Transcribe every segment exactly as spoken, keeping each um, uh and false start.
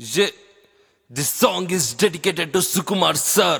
Yeah, this song is dedicated to Sukumar sir.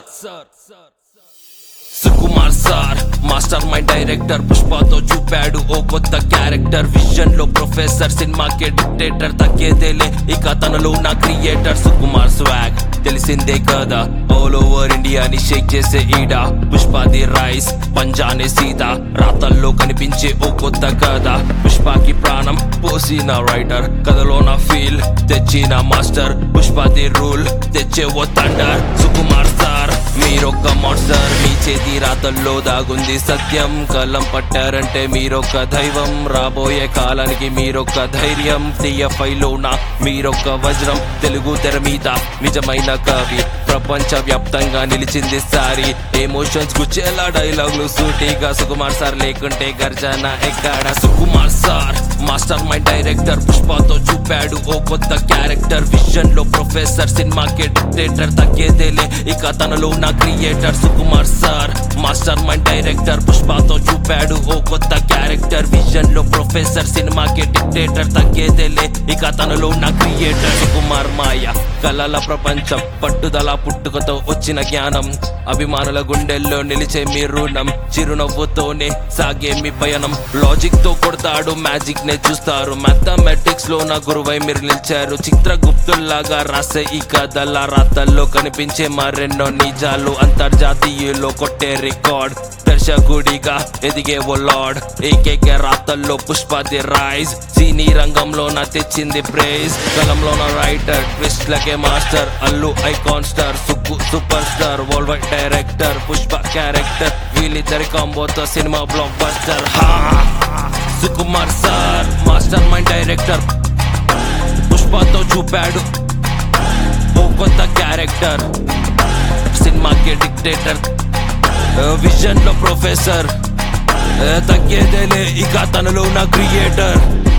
Sukumar sir, mastermind director, పుష్పతో చూపాడు ఓ కొత్త character. Vision లో professor, సినిమాకే డిక్టేటర్, తగ్గేదేలే ఇక తనలో నా క్రియేటర్. సుకుమార్ స్వాగ్ తెలిసిందే కదా, ఆల్ ఓవర్ ఇండియాని షేక్ చేసే ఈడ. పుష్పది రైస్, పంజానే సీదా, రాతల్లో కనిపించే ఓ కొత్త కథ. పుష్పకి ప్రాణం పోసిన రైటర్, కథలో నా ఫీల్ తెచ్చిన మాస్టర్. పుష్పది రూల్ తెచ్చే ఓ థండర్. సుకుమార్ సార్ మీరొక్క మాస్టర్, మీ చేతి రాతల్లో దాగుంది సత్యం. కలం పట్టారంటే మీరొక్క దైవం, రాబోయే కాలానికి మీరొక్క ధైర్యం. టిఎఫ్ఐ లోన మీరొక్క వజ్రం, తెలుగు తెర మీద నిజమైన కవి. ప్రపంచ వ్యాప్తంగా నిలిచింది సారి, ఎమోషన్స్ గుచ్చేలా డైలాగులు సూటిగా. సుకుమార్ సార్ లేకుంటే గర్జన ఎక్కడ. Sukumar sir master mind director, పుష్పతో చూపాడు ఓ కొత్త క్యారెక్టర్. విజన్ లో ప్రొఫెసర్, సినిమాకే డిక్టేటర్, తగ్గేదేలే ఇక తనలో నా creator. Sukumar sir master mind director, పుష్పతో చూపాడు ఓ కొత్త క్యారెక్టర్. విజన్ లో ప్రొఫెసర్, సినిమాకే డిక్టేటర్, తగ్గేదేలే ఇక తనలో నా క్రియేటర్. సుకుమార్ మాయ కళల ప్రపంచం, పట్టుదల పుట్టుకతో వచ్చిన జ్ఞానం. అభిమానుల గుండెల్లో నిలిచే మీ రుణం, చిరునవ్వుతోనే సాగే మీ పయనం. లాజిక్ తో కొడతాడు, మ్యాజిక్ నే చూస్తారు. మ్యాథమెటిక్స్ లో నా గురువై మీరు నిలిచారు. చిత్రగుప్తుల్లాగా రాసే ఈ కథల రాతల్లో కనిపించే మరెన్నో నిజాలు. అంతర్జాతీయులో కొట్టే రికార్డ్, దర్శకుడిగా ఎదిగే ఓ లార్డ్. ఏకేక రాతల్లో పుష్పది రైజ్, సినీ రంగంలో నా తెచ్చింది ప్రైజ్. కలంలో నా రైటర్, ట్విస్ట్ లకే master. Allu icon star, Sukku super star, world wide director. Pushpa character, వీళ్ళిద్దరి కాంబోతో cinema blockbuster. Sukumar sir master mind director, పుష్పతో చూపాడు ఓ కొత్త క్యారెక్టర్. సినిమాకే డిక్టేటర్, విజన్ లో ప్రొఫెసర్, తగ్గేదేలే ఇక తనలో నా క్రియేటర్.